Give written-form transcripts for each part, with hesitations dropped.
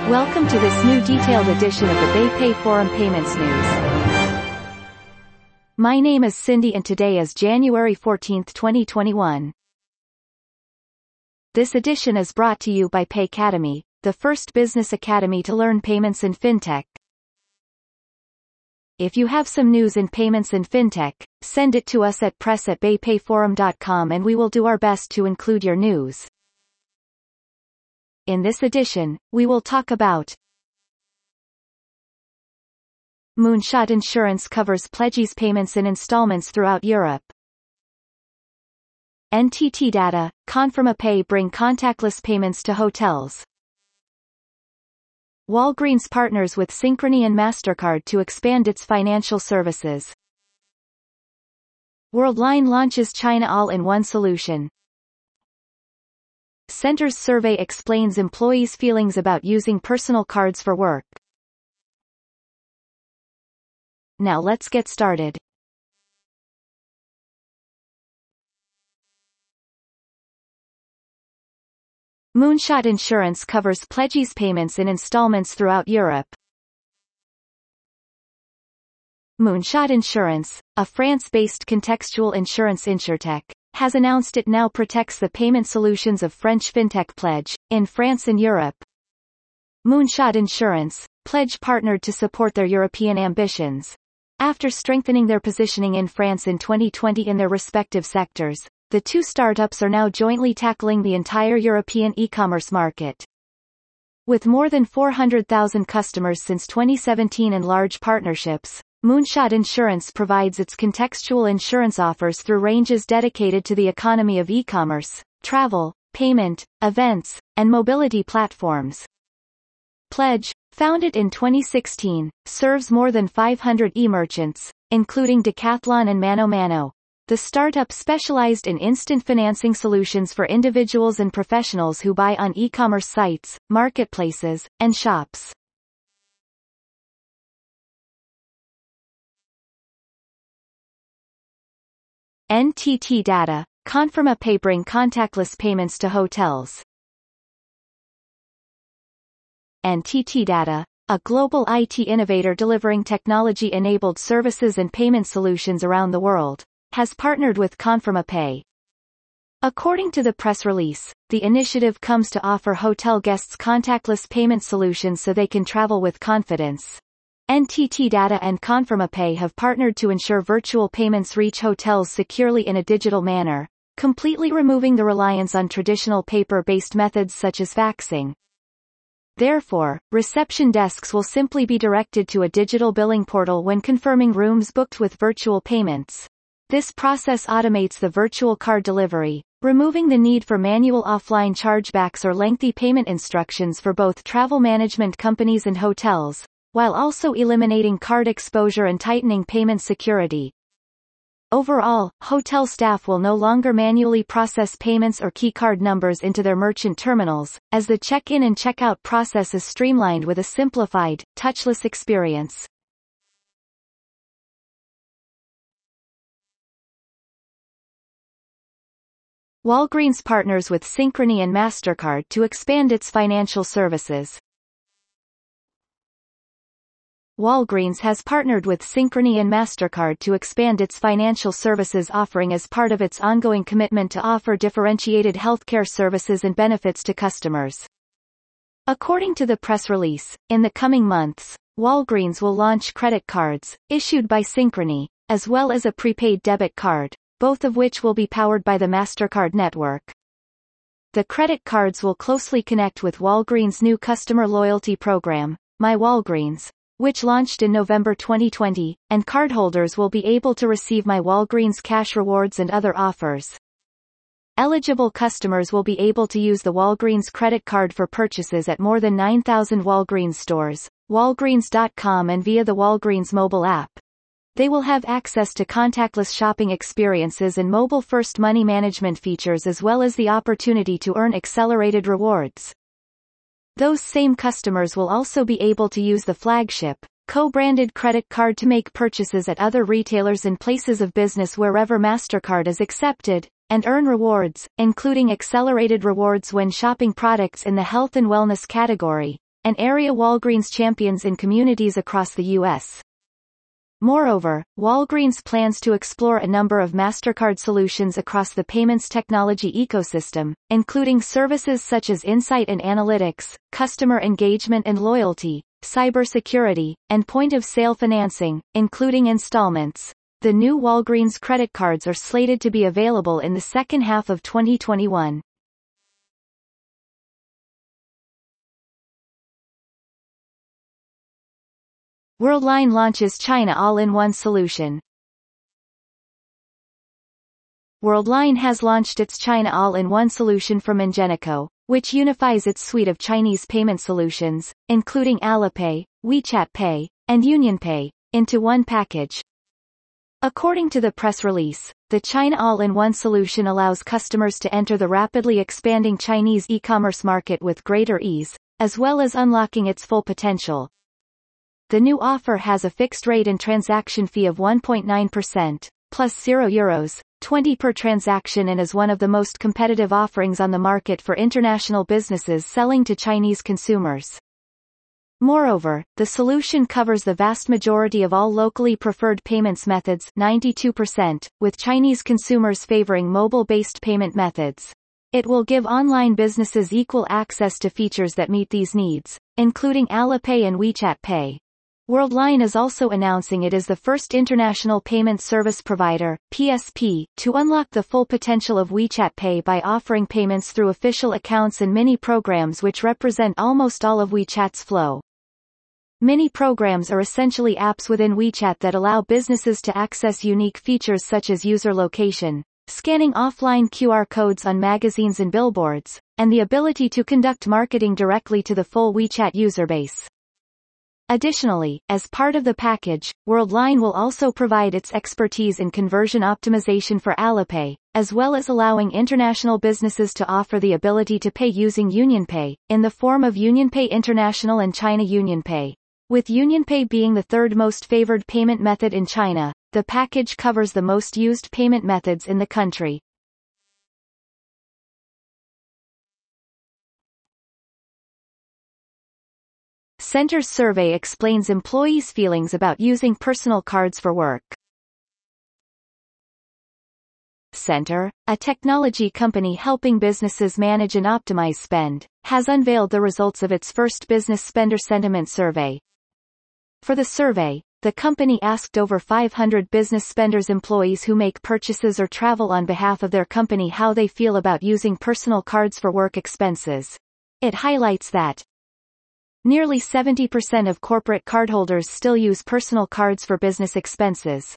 Welcome to this new detailed edition of the BayPay Forum Payments News. My name is Cindy and today is January 14, 2021. This edition is brought to you by Paycademy, the first business academy to learn payments and fintech. If you have some news in payments and fintech, send it to us at press@baypayforum.com and we will do our best to include your news. In this edition, we will talk about Moonshot Insurance covers pledgees payments in installments throughout Europe. NTT Data, Confirma-Pay bring contactless payments to hotels. Walgreens partners with Synchrony and MasterCard to expand its financial services. Worldline launches China All-in-One solution. Center's survey explains employees' feelings about using personal cards for work. Now let's get started. Moonshot Insurance covers pledgees payments in installments throughout Europe. Moonshot Insurance, a France-based contextual insurance insurtech, has announced it now protects the payment solutions of French fintech Pledge, in France and Europe. Moonshot Insurance, Pledge partnered to support their European ambitions. After strengthening their positioning in France in 2020 in their respective sectors, the two startups are now jointly tackling the entire European e-commerce market. With more than 400,000 customers since 2017 and large partnerships, Moonshot Insurance provides its contextual insurance offers through ranges dedicated to the economy of e-commerce, travel, payment, events, and mobility platforms. Pledge, founded in 2016, serves more than 500 e-merchants, including Decathlon and Mano Mano. The startup specialized in instant financing solutions for individuals and professionals who buy on e-commerce sites, marketplaces, and shops. NTT Data, Confirma-Pay bring contactless payments to hotels. NTT Data, a global IT innovator delivering technology-enabled services and payment solutions around the world, has partnered with Confirma-Pay. According to the press release, the initiative comes to offer hotel guests contactless payment solutions so they can travel with confidence. NTT Data and Confirma-Pay have partnered to ensure virtual payments reach hotels securely in a digital manner, completely removing the reliance on traditional paper-based methods such as faxing. Therefore, reception desks will simply be directed to a digital billing portal when confirming rooms booked with virtual payments. This process automates the virtual card delivery, removing the need for manual offline chargebacks or lengthy payment instructions for both travel management companies and hotels, while also eliminating card exposure and tightening payment security. Overall, hotel staff will no longer manually process payments or key card numbers into their merchant terminals, as the check-in and check-out process is streamlined with a simplified, touchless experience. Walgreens partners with Synchrony and MasterCard to expand its financial services. Walgreens has partnered with Synchrony and MasterCard to expand its financial services offering as part of its ongoing commitment to offer differentiated healthcare services and benefits to customers. According to the press release, in the coming months, Walgreens will launch credit cards, issued by Synchrony, as well as a prepaid debit card, both of which will be powered by the MasterCard network. The credit cards will closely connect with Walgreens' new customer loyalty program, My Walgreens, which launched in November 2020, and cardholders will be able to receive My Walgreens cash rewards and other offers. Eligible customers will be able to use the Walgreens credit card for purchases at more than 9,000 Walgreens stores, Walgreens.com and via the Walgreens mobile app. They will have access to contactless shopping experiences and mobile-first money management features as well as the opportunity to earn accelerated rewards. Those same customers will also be able to use the flagship, co-branded credit card to make purchases at other retailers and places of business wherever MasterCard is accepted, and earn rewards, including accelerated rewards when shopping products in the health and wellness category, and area Walgreens champions in communities across the U.S. Moreover, Walgreens plans to explore a number of MasterCard solutions across the payments technology ecosystem, including services such as insight and analytics, customer engagement and loyalty, cybersecurity, and point-of-sale financing, including installments. The new Walgreens credit cards are slated to be available in the second half of 2021. Worldline launches China all-in-one solution. Worldline has launched its China all-in-one solution from Ingenico, which unifies its suite of Chinese payment solutions, including Alipay, WeChat Pay, and UnionPay, into one package. According to the press release, the China all-in-one solution allows customers to enter the rapidly expanding Chinese e-commerce market with greater ease, as well as unlocking its full potential. The new offer has a fixed rate and transaction fee of 1.9%, plus €0, 20 per transaction, and is one of the most competitive offerings on the market for international businesses selling to Chinese consumers. Moreover, the solution covers the vast majority of all locally preferred payments methods, 92%, with Chinese consumers favoring mobile-based payment methods. It will give online businesses equal access to features that meet these needs, including Alipay and WeChat Pay. Worldline is also announcing it is the first international payment service provider, PSP, to unlock the full potential of WeChat Pay by offering payments through official accounts and mini programs, which represent almost all of WeChat's flow. Mini programs are essentially apps within WeChat that allow businesses to access unique features such as user location, scanning offline QR codes on magazines and billboards, and the ability to conduct marketing directly to the full WeChat user base. Additionally, as part of the package, Worldline will also provide its expertise in conversion optimization for Alipay, as well as allowing international businesses to offer the ability to pay using UnionPay, in the form of UnionPay International and China UnionPay. With UnionPay being the third most favored payment method in China, the package covers the most used payment methods in the country. Center's survey explains employees' feelings about using personal cards for work. Center, a technology company helping businesses manage and optimize spend, has unveiled the results of its first business spender sentiment survey. For the survey, the company asked over 500 business spenders, employees who make purchases or travel on behalf of their company, how they feel about using personal cards for work expenses. It highlights that nearly 70% of corporate cardholders still use personal cards for business expenses.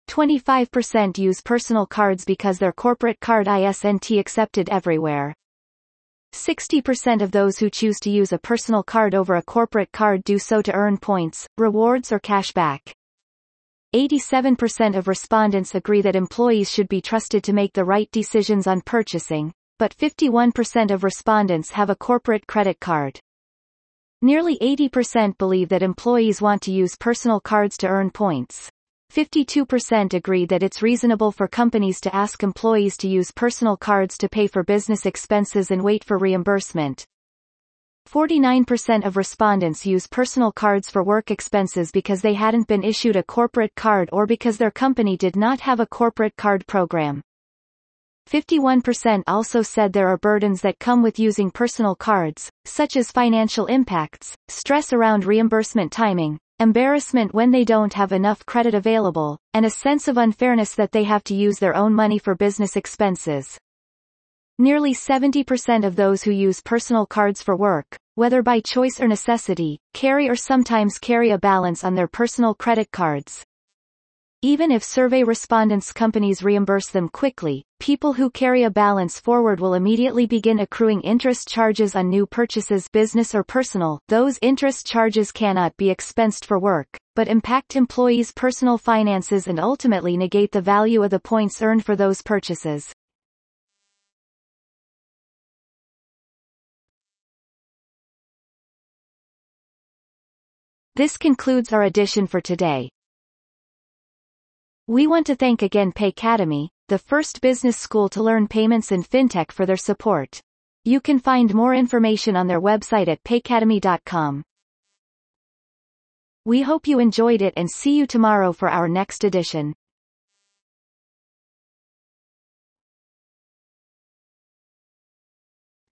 25% use personal cards because their corporate card isn't accepted everywhere. 60% of those who choose to use a personal card over a corporate card do so to earn points, rewards, or cash back. 87% of respondents agree that employees should be trusted to make the right decisions on purchasing, but 51% of respondents have a corporate credit card. Nearly 80% believe that employees want to use personal cards to earn points. 52% agree that it's reasonable for companies to ask employees to use personal cards to pay for business expenses and wait for reimbursement. 49% of respondents use personal cards for work expenses because they hadn't been issued a corporate card or because their company did not have a corporate card program. 51% also said there are burdens that come with using personal cards, such as financial impacts, stress around reimbursement timing, embarrassment when they don't have enough credit available, and a sense of unfairness that they have to use their own money for business expenses. Nearly 70% of those who use personal cards for work, whether by choice or necessity, carry or sometimes carry a balance on their personal credit cards. Even if survey respondents' companies reimburse them quickly, people who carry a balance forward will immediately begin accruing interest charges on new purchases, business or personal. Those interest charges cannot be expensed for work, but impact employees' personal finances and ultimately negate the value of the points earned for those purchases. This concludes our edition for today. We want to thank again Paycademy, the first business school to learn payments and fintech, for their support. You can find more information on their website at paycademy.com. We hope you enjoyed it and see you tomorrow for our next edition.